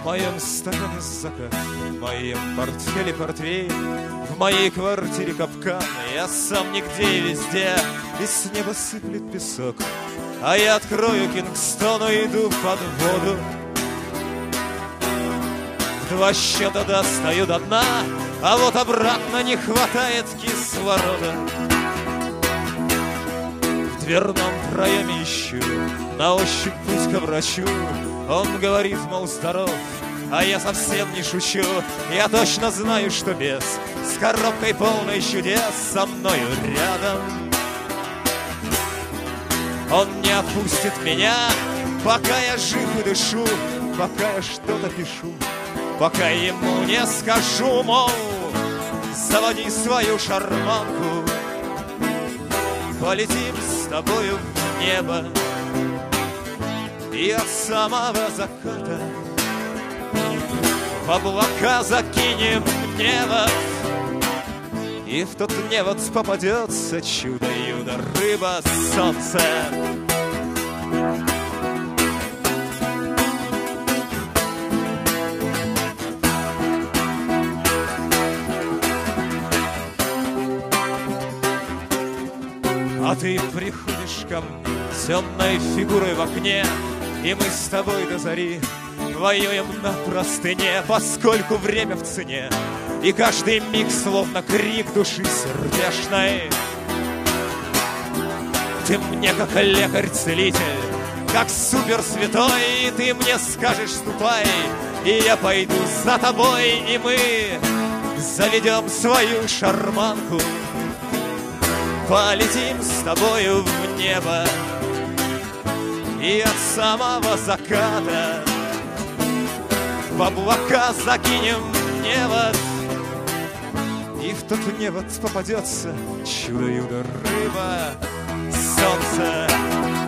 моем стакане закат, в моем портфеле портвейн, в моей квартире капкан. Я сам нигде и везде, и с неба сыплет песок, а я открою Кингстон и иду под воду. В 2 счета достаю до дна, а вот обратно не хватает кислорода. В дверном проеме ищу на ощупь путь ко врачу. Он говорит, мол, здоров, а я совсем не шучу. Я точно знаю, что бес с коробкой полной чудес со мною рядом. Он не отпустит меня, пока я жив и дышу, пока я что-то пишу, пока ему не скажу, мол, заводи свою шарманку, полетим с тобою в небо и от самого заката в облака закинем невод. И в тот невод попадется чудо-юдо, рыба, солнце. А ты приходишь ко мне темной фигурой в окне, и мы с тобой до зари воюем на простыне, поскольку время в цене, и каждый миг словно крик души сердечной. Ты мне как лекарь-целитель, как суперсвятой, и ты мне скажешь ступай, и я пойду за тобой, и мы заведем свою шарманку, полетим с тобою в небо и от самого заката в облака закинем невод. И в тот невод попадется чудо-юдо, рыба, солнце.